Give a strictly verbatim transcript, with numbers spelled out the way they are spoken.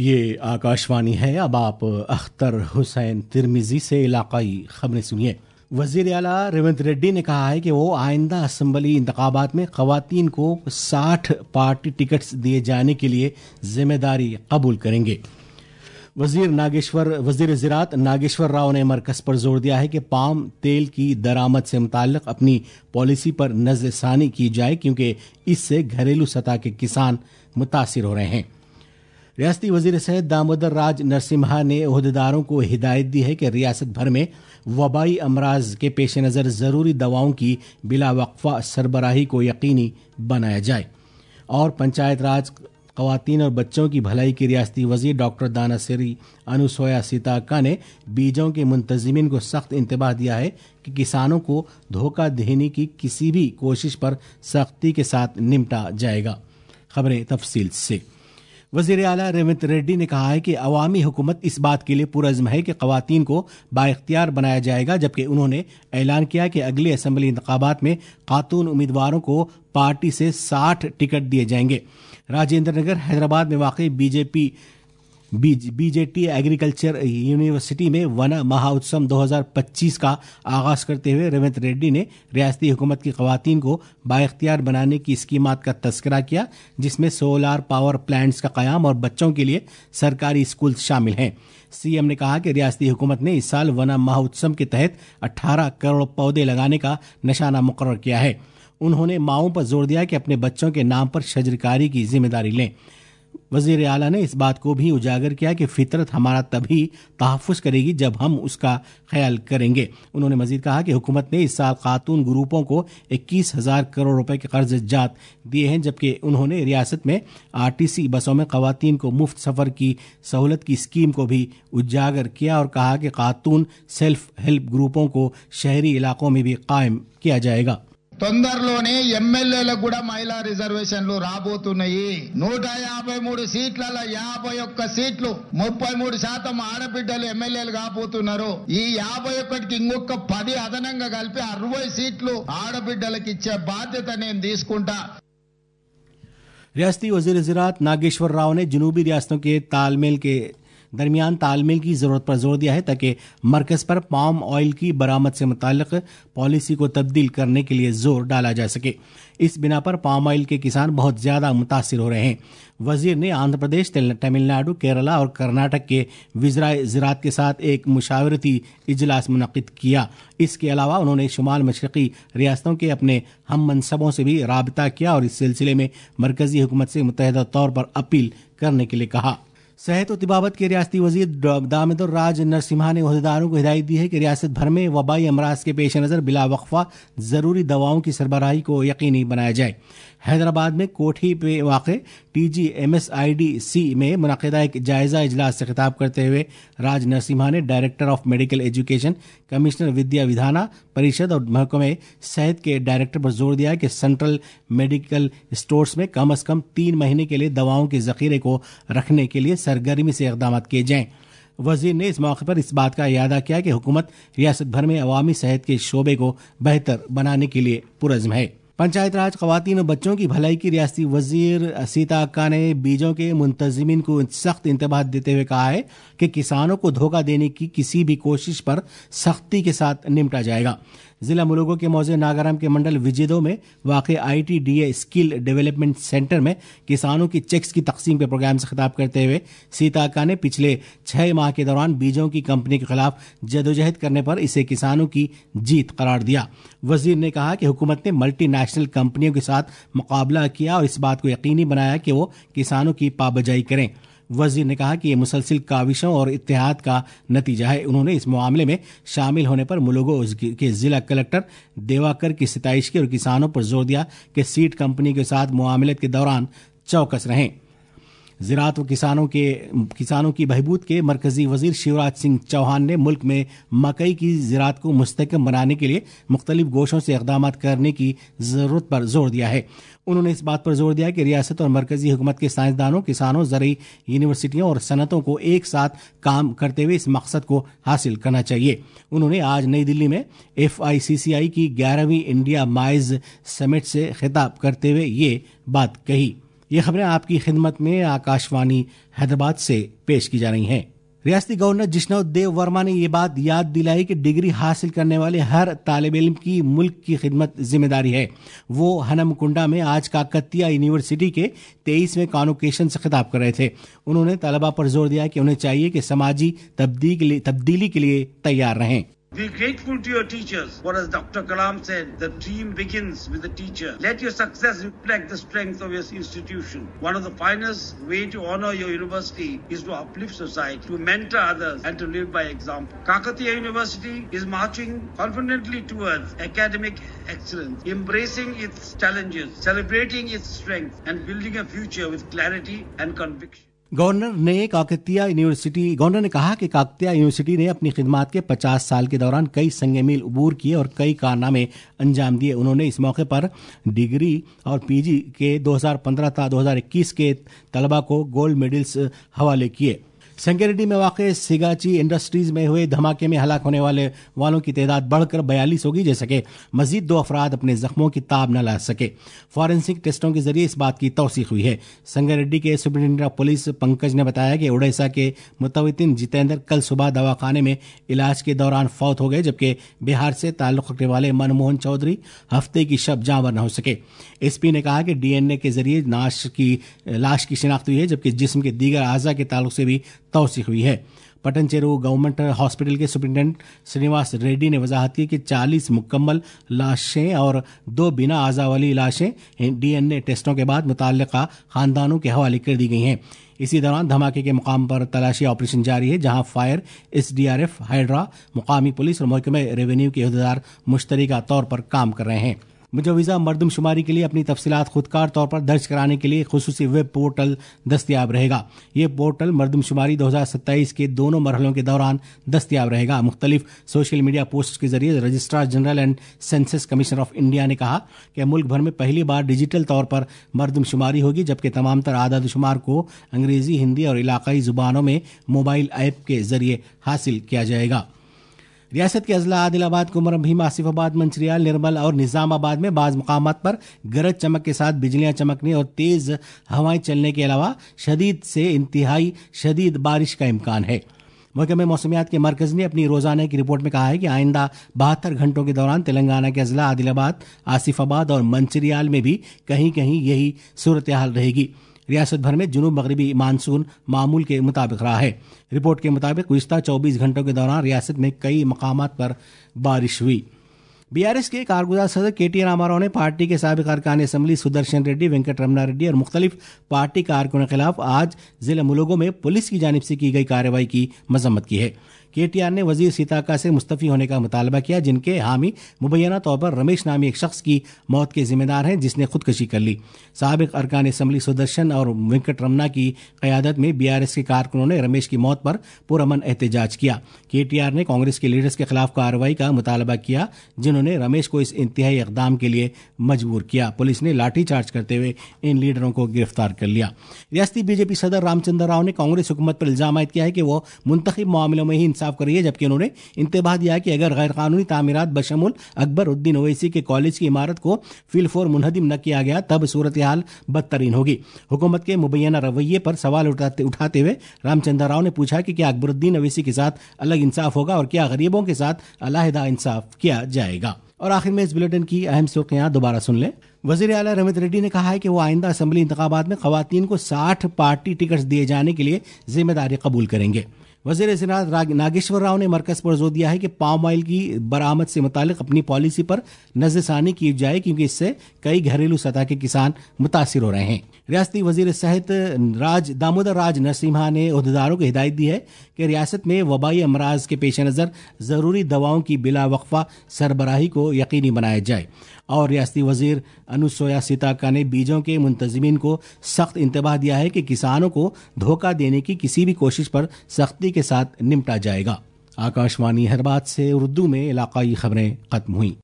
یہ آکاشوانی ہے. اب آپ اختر حسین ترمیزی سے علاقائی خبریں سنیے. وزیر اعلیٰ ریونت ریڈی نے کہا ہے کہ وہ آئندہ اسمبلی انتخابات میں خواتین کو ساٹھ پارٹی ٹکٹس دیے جانے کے لیے ذمہ داری قبول کریں گے. وزیر ناگیشور وزیر زراعت ناگیشور راؤ نے مرکز پر زور دیا ہے کہ پام تیل کی درآمد سے متعلق اپنی پالیسی پر نظر ثانی کی جائے کیونکہ اس سے گھریلو سطح کے کسان متاثر ہو رہے ہیں. ریاستی وزیر صحت دامودر راج نرسمہا نے عہدیداروں کو ہدایت دی ہے کہ ریاست بھر میں وبائی امراض کے پیش نظر ضروری دواؤں کی بلا وقفہ سربراہی کو یقینی بنایا جائے. اور پنچایت راج خواتین اور بچوں کی بھلائی کی ریاستی وزیر ڈاکٹر دانا سری انوسویا سیتاکا نے بیجوں کے منتظمین کو سخت انتباہ دیا ہے کہ کسانوں کو دھوکہ دینے کی کسی بھی کوشش پر سختی کے ساتھ نمٹا جائے گا. خبریں تفصیل سے. وزیر اعلیٰ ریونت ریڈی نے کہا ہے کہ عوامی حکومت اس بات کے لیے پرعزم ہے کہ خواتین کو بااختیار بنایا جائے گا، جبکہ انہوں نے اعلان کیا کہ اگلے اسمبلی انتخابات میں خاتون امیدواروں کو پارٹی سے ساٹھ ٹکٹ دیے جائیں گے. راجندر نگر حیدرآباد میں واقع B J P B J T agriculture university میں ونا مہااتسو دو ہزار پچیس کا آغاز کرتے ہوئے ریونت ریڈی نے ریاستی حکومت کی خواتین کو بااختیار بنانے کی اسکیمات کا تذکرہ کیا، جس میں سولار پاور پلانٹس کا قیام اور بچوں کے لیے سرکاری اسکول شامل ہیں. سی ایم نے کہا کہ ریاستی حکومت نے اس سال ونا مہوتسو کے تحت اٹھارہ کروڑ پودے لگانے کا نشانہ مقرر کیا ہے. انہوں نے ماؤں پر زور دیا کہ اپنے بچوں کے نام پر شجرکاری کی ذمہ داری لیں. وزیر اعلیٰ نے اس بات کو بھی اجاگر کیا کہ فطرت ہمارا تبھی تحفظ کرے گی جب ہم اس کا خیال کریں گے. انہوں نے مزید کہا کہ حکومت نے اس سال خاتون گروپوں کو اکیس ہزار کروڑ روپے کے قرض جات دیے ہیں، جبکہ انہوں نے ریاست میں آر ٹی سی بسوں میں خواتین کو مفت سفر کی سہولت کی اسکیم کو بھی اجاگر کیا اور کہا کہ خاتون سیلف ہیلپ گروپوں کو شہری علاقوں میں بھی قائم کیا جائے گا. తొందరలోనే ఎమ్మెల్యేలకు కూడా మహిళా రిజర్వేషన్లు రాబోతున్నాయి. నూట యాభై మూడు సీట్లలో యాభై ఒక్క సీట్లు ముప్పై మూడు శాతం ఆడబిడ్డలు ఎమ్మెల్యేలు కాబోతున్నారు. ఈ యాభై ఒక్కటికి ఇంకొక పది అదనంగా కలిపి అరవై సీట్లు ఆడబిడ్డలకు ఇచ్చే బాధ్యత నేను తీసుకుంటా. ریاستی وزیر زراعت ناگیشور راؤ نے جنوبی ریاستوں کے تال میل کے درمیان تال میل کی ضرورت پر زور دیا ہے تاکہ مرکز پر پام آئل کی برآمد سے متعلق پالیسی کو تبدیل کرنے کے لیے زور ڈالا جا سکے. اس بنا پر پام آئل کے کسان بہت زیادہ متاثر ہو رہے ہیں. وزیر نے آندھرا پردیش، تمل ناڈو، کیرلا اور کرناٹک کے وزرائے زراعت کے ساتھ ایک مشاورتی اجلاس منعقد کیا. اس کے علاوہ انہوں نے شمال مشرقی ریاستوں کے اپنے ہم منصبوں سے بھی رابطہ کیا اور اس سلسلے میں مرکزی حکومت سے متحدہ طور پر اپیل کرنے کے لیے کہا. صحت و طبابت کے ریاستی وزیر دامودر راج نرسمہا نے عہدیداروں کو ہدایت دی ہے کہ ریاست بھر میں وبائی امراض کے پیش نظر بلا وقفہ ضروری دواؤں کی سربراہی کو یقینی بنایا جائے. حیدرآباد میں کوٹھی پہ واقع T G M S I D C میں منعقدہ ایک جائزہ اجلاس سے خطاب کرتے ہوئے راج نرسمہا نے director of medical education, commissioner Vaidya Vidhana Parishad اور محکمہ صحت کے ڈائریکٹر پر زور دیا کہ سینٹرل میڈیکل اسٹورز میں کم از کم تین مہینے کے لیے دواؤں کے ذخیرے کو رکھنے کے لیے سرگرمی سے اقدامات کیے جائیں. وزیر نے اس موقع پر اس بات کا اعادہ کیا کہ حکومت ریاست بھر میں عوامی صحت کے شعبے کو بہتر بنانے کے لیے پرعزم ہے. پنچایت راج خواتین اور بچوں کی بھلائی کی ریاستی وزیر سیتاکا نے بیجوں کے منتظمین کو سخت انتباہ دیتے ہوئے کہا ہے کہ کسانوں کو دھوکہ دینے کی کسی بھی کوشش پر سختی کے ساتھ نمٹا جائے گا. ضلع ملوگو کے موضوع ناگارام کے منڈل وجیدو میں واقع I T D A skill development centre میں کسانوں کی چیکس کی تقسیم کے پروگرام سے خطاب کرتے ہوئے سیتاکا نے پچھلے چھ ماہ کے دوران بیجوں کی کمپنی کے خلاف جدوجہد کرنے پر اسے کسانوں کی جیت قرار دیا. وزیر نے کہا کہ حکومت نے ملٹی نیشنل کمپنیوں کے ساتھ مقابلہ کیا اور اس بات کو یقینی بنایا کہ وہ کسانوں کی پابجائی کریں. وزیر نے کہا کہ یہ مسلسل کاوشوں اور اتحاد کا نتیجہ ہے. انہوں نے اس معاملے میں شامل ہونے پر ملوگو کے ضلع کلکٹر دیواکر کی ستائش کی اور کسانوں پر زور دیا کہ سیڈ کمپنی کے ساتھ معاملت کے دوران چوکس رہیں. زراعت و کسانوں کے کسانوں کی بہبود کے مرکزی وزیر شیوراج سنگھ چوہان نے ملک میں مکئی کی زراعت کو مستحکم بنانے کے لیے مختلف گوشوں سے اقدامات کرنے کی ضرورت پر زور دیا ہے. انہوں نے اس بات پر زور دیا کہ ریاست اور مرکزی حکومت کے سائنسدانوں، کسانوں، زرعی یونیورسٹیوں اور صنعتوں کو ایک ساتھ کام کرتے ہوئے اس مقصد کو حاصل کرنا چاہیے. انہوں نے آج نئی دلی میں ایف آئی سی سی آئی کی گیارہویں انڈیا مائز سمٹ سے خطاب کرتے ہوئے یہ بات کہی. یہ خبریں آپ کی خدمت میں آکاشوانی حیدرآباد سے پیش کی جا رہی ہیں۔ ریاستی گورنر جشنو دیو ورما نے یہ بات یاد دلائی کہ ڈگری حاصل کرنے والے ہر طالب علم کی ملک کی خدمت ذمہ داری ہے۔ وہ ہنم کنڈا میں آج کاکتیہ یونیورسٹی کے تیئیسویں کانوکیشن سے خطاب کر رہے تھے۔ انہوں نے طلباء پر زور دیا کہ انہیں چاہیے کہ سماجی تبدیلی کے لیے تیار رہیں۔ Be grateful to your teachers. What as Doctor Kalam said, the dream begins with the teacher. Let your success reflect the strength of your institution. One of the finest way to honor your university is to uplift society, to mentor others, and to live by example. Kakatiya University is marching confidently towards academic excellence, embracing its challenges, celebrating its strength, and building a future with clarity and conviction. Governor نے Kakatiya university governor نے کہا کہ Kakatiya university نے اپنی خدمات کے پچاس سال کے دوران کئی سنگ میل عبور کیے اور کئی کارنامے انجام دیے۔ انہوں نے اس موقع پر ڈگری اور پی جی کے دو ہزار پندرہ تا دو ہزار اکیس کے طلباء کو گولڈ میڈلز حوالے کیے۔ سنگریڈی میں واقع سگاچی انڈسٹریز میں ہوئے دھماکے میں ہلاک ہونے والے والوں کی تعداد بڑھ کر بیالیس ہوگی، جیسا کہ مزید دو افراد اپنے زخموں کی تاب نہ لا سکے۔ فورینسک ٹیسٹوں کے ذریعے اس بات کی توثیق ہوئی ہے۔ سنگریڈی کے سپرنٹینڈنٹ آف پولیس پنکج نے بتایا کہ اڑیسہ کے متوطن جتیندر کل صبح دواخانے میں علاج کے دوران فوت ہو گئے، جبکہ بہار سے تعلق رکھنے والے منموہن چودھری ہفتے کی شب جاں نہ ہو سکے۔ ایس پی نے کہا کہ ڈی این اے کے ذریعے لاش کی لاش کی شناخت ہوئی ہے، جبکہ جسم کے دیگر اعضاء کے تعلق سے بھی توثیق ہوئی ہے۔ پٹن چیرو گورنمنٹ ہاسپٹل کے سپرنٹینڈنٹ سرینواس ریڈی نے وضاحت کی کہ چالیس مکمل لاشیں اور دو بنا اعضاء والی لاشیں ڈی این اے ٹیسٹوں کے بعد متعلقہ خاندانوں کے حوالے کر دی گئی ہیں۔ اسی دوران دھماکے کے مقام پر تلاشی آپریشن جاری ہے، جہاں fire, S D R F, Hydraa, مقامی پولیس اور محکمہ ریونیو کے عہدیدار مشترکہ طور پر کام کر رہے ہیں۔ مجوزہ مردم شماری کے لیے اپنی تفصیلات خودکار طور پر درج کرانے کے لیے خصوصی ویب پورٹل دستیاب رہے گا۔ یہ پورٹل مردم شماری دو ہزار ستائیس کے دونوں مرحلوں کے دوران دستیاب رہے گا۔ مختلف سوشل میڈیا پوسٹ کے ذریعے registrar general and census commissioner of India نے کہا کہ ملک بھر میں پہلی بار ڈیجیٹل طور پر مردم شماری ہوگی، جبکہ تمام تر اعداد و شمار کو انگریزی، ہندی اور علاقائی زبانوں میں موبائل ایپ کے ذریعے حاصل کیا جائے گا۔ ریاست کے اضلاع عادل آباد، کمر بھیم، آصف آباد، منچریال، نرمل اور نظام آباد میں بعض مقامات پر گرج چمک کے ساتھ بجلیاں چمکنے اور تیز ہوائیں چلنے کے علاوہ شدید سے انتہائی شدید بارش کا امکان ہے۔ محکمہ موسمیات کے مرکز نے اپنی روزانہ کی رپورٹ میں کہا ہے کہ آئندہ بہتر گھنٹوں کے دوران تلنگانہ کے اضلاع عادل آباد، آصف آباد اور منچریال میں بھی کہیں کہیں یہی صورتحال رہے گی۔ ریاست بھر میں جنوب مغربی مانسون معمول کے مطابق رہا ہے۔ رپورٹ کے مطابق گزشتہ چوبیس گھنٹوں کے دوران ریاست میں کئی مقامات پر بارش ہوئی۔ بی آر ایس کے کارگزار صدر کے ٹی راما راؤ نے پارٹی کے سابق ارکان اسمبلی سدرشن ریڈی، وینکٹ رمنا ریڈی اور مختلف پارٹی کارکنوں کے خلاف آج ضلع ملوگوں میں پولیس کی جانب سے کی گئی کارروائی کی مذمت کی ہے۔ کے ٹی آر نے وزیر سیتاکا سے مستعفی ہونے کا مطالبہ کیا، جن کے حامی مبینہ طور پر رمیش نامی ایک شخص کی موت کے ذمہ دار ہیں جس نے خودکشی کر لی۔ سابق ارکان اسمبلی سدرشن اور وینکٹ رمنا کی قیادت میں بی آر ایس کے کارکنوں نے رمیش کی موت پر پرامن احتجاج کیا۔ کے ٹی آر نے کانگریس کے لیڈرز کے خلاف کارروائی کا مطالبہ کیا، جنہوں نے رمیش کو اس انتہائی اقدام کے لیے مجبور کیا۔ پولیس نے لاٹھی چارج کرتے ہوئے ان لیڈروں کو گرفتار کر لیا۔ ریاستی بی جے پی صدر رام چندر راؤ نے کانگریس حکومت پر الزام عائد کیا ہے کہ وہ منتخب معاملوں میں ہی انصاف کر رہی ہے، جبکہ انہوں نے انتباہ دیا کہ اگر غیر قانونی تعمیرات بشمول اکبر الدین اویسی کے کالج کی عمارت کو فی الفور منہدم نہ کیا گیا تب صورتحال بدترین ہوگی۔ حکومت کے مبینہ رویے پر سوال اٹھاتے اٹھاتے ہوئے رام چندر راؤ نے پوچھا کہ کیا اکبر الدین اویسی کے ساتھ الگ انصاف ہوگا اور کیا غریبوں کے ساتھ علیحدہ انصاف کیا جائے گا۔ اور آخر میں اس بلیٹن کی اہم سرخیاں دوبارہ سن لیں۔ وزیر اعلیٰ ریونت ریڈی نے کہا ہے کہ وہ آئندہ اسمبلی انتخابات میں خواتین کو ساٹھ پارٹی ٹکٹس دیے جانے کے لیے ذمہ داری قبول کریں گے۔ وزیر زراعت ناگیشور راؤ نے مرکز پر زور دیا ہے کہ پام آئل کی برآمد سے متعلق اپنی پالیسی پر نظر ثانی کی جائے، کیونکہ اس سے کئی گھریلو سطح کے کسان متاثر ہو رہے ہیں۔ ریاستی وزیر صحت راج دامودر راج نرسمہا نے عہدیداروں کو ہدایت دی ہے کہ ریاست میں وبائی امراض کے پیش نظر ضروری دواؤں کی بلا وقفہ سربراہی کو یقینی بنایا جائے، اور ریاستی وزیر انوسویا سیتاکا نے بیجوں کے منتظمین کو سخت انتباہ دیا ہے کہ کسانوں کو دھوکہ دینے کی کسی بھی کوشش پر سختی کے ساتھ نمٹا جائے گا۔ آکاشوانی حیدرآباد سے اردو میں علاقائی خبریں ختم ہوئیں۔